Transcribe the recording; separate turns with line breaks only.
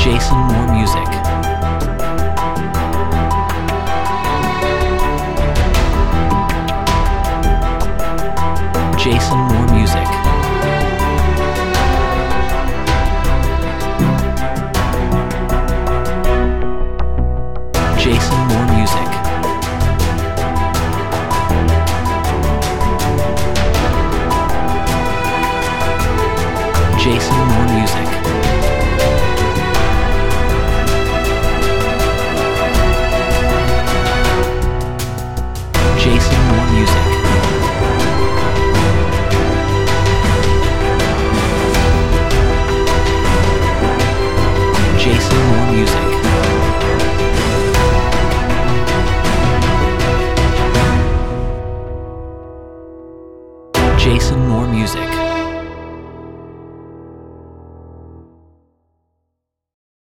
Jason Moore Music. Jason Moore Music. Jason Moore Music. Jason Moore Music. Jason Moore Music. Jason Moore Music.